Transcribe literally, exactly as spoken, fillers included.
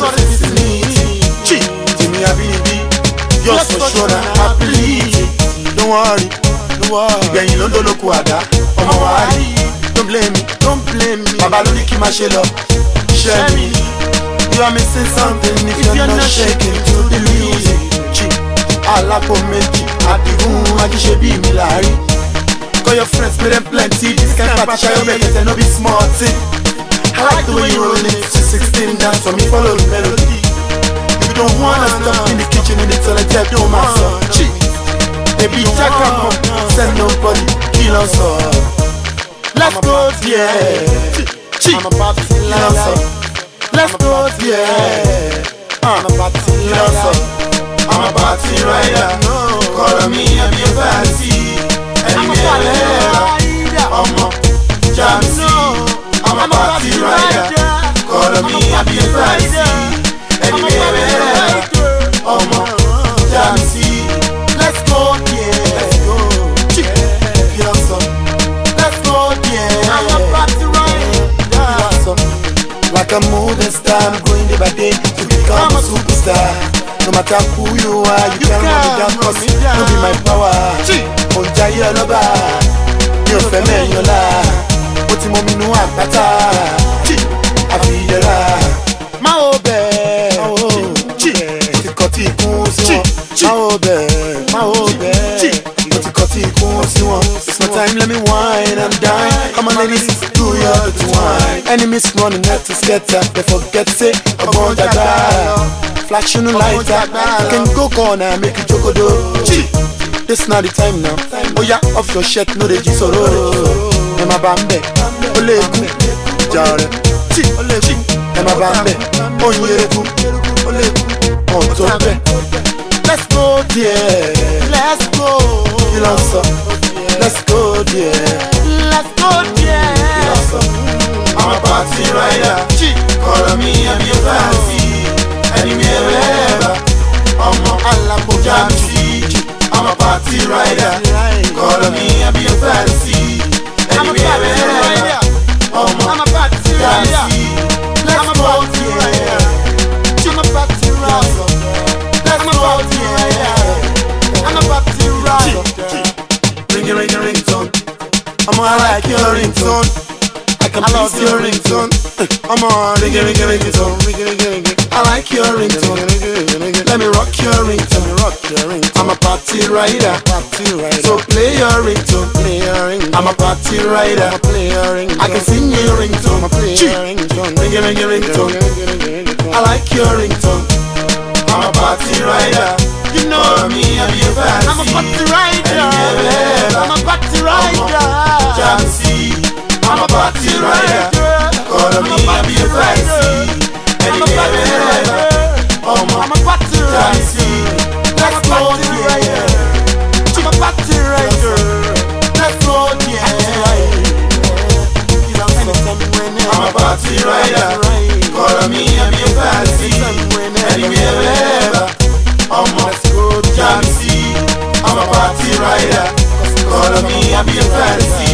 the vicinity. Timmy Abinibi, you're so sure that I believe. Don't worry, don't worry. Gbẹ̀yìn ló ń dolóko àdá, ọmọ wa rí. Don't blame me, don't blame me. Baba ló ní kí n máa ṣe lọ, share me. You are missing something if, if you're, you're not shaking to the music. Alapo méjì, àdìgún ajíṣebí mi láàrí. Call your friends, pay them plenty. This kind of party, I bet it no be small thing. I like the way you roll it. She's sixteen, dance for me, follow the melody. If you don't wanna stop in the kitchen, in the toilet, tell don't matter. Cheat, baby, Jack up, send nobody, kill us all. Let's go, yeah. Cheat, I'm about to kill us all. Let's go, yeah. I'm about to kill us all. I'm a party rider. Call me, I'm your fancy. Anywhere, I'm a Jamsey. I'm a party rider. Call me, I'm your fancy. Anywhere, I'm a Jamsey. Let's go, yeah. Let's go, yeah. Let's go, yeah. I'm a party rider. Like a moving star, I'm going day by day to become a superstar. No matter who you are, you, you can't run me down, cause no be my power. Onjaye Oloba, mi ò fẹ́ mẹ́yìn ọ̀la. Mo ti mọ mi nú àpáta, àfìyẹ́ra. Má o bẹ̀, mo ti kọ́ tí ikún sí wọn. Má o bẹ̀, má o bẹ̀, mo ti kọ́ tí ikún sí wọn. It's my time, let me wine and dine. Come on ladies, do your dirty wine. Enemies running net to scatter, they forget say ọgbọ́n dada. Flashing lighter, you can go corner, make you jokodo. This not the time now. Oh yeah, off your shirt, no the jisoro. Emma Bambe, Oleku, Jare, Oleku, Emma Bambe, Onyeku, Oleku, on Tobe. Let's go, dear. Let's go. Let's go, dear. Let's go, dear. I'm a party rider. Call me, I'm your fancy. Anywhere, I'm a Alapo Jamsey. I'm a party rider. Call me, I'll be a fancy. Anywhere, I'm a party rider. I'm a party rider. I'm a party rider. I'm a party rider. I'm a party rider. Ring a ring a ringtone. I'm a like your ringtone. I can please your ringtone. I'm a ring a ring a ringtone. Ring a ring a ring. I like your ringtone. Let me rock your ringtone. I'm a party rider. So play your ringtone. I'm a party rider. I can sing your ringtone. Ring a ring a ringtone. I like your ringtone. I'm a party rider. You know me, I'm your fancy. I'm a party rider. I'm a party rider. Jamsey. I'm a party rider. Call me, I'm your fancy. I'm a party rider. I'm a party rider. Let's go, yeah. I'm a party rider. Let's go, yeah. I'm a party rider. Call me, I'm your fancy. Anywhere, I'm a Jamsey. I'm a party rider. Call me, I'm your fancy.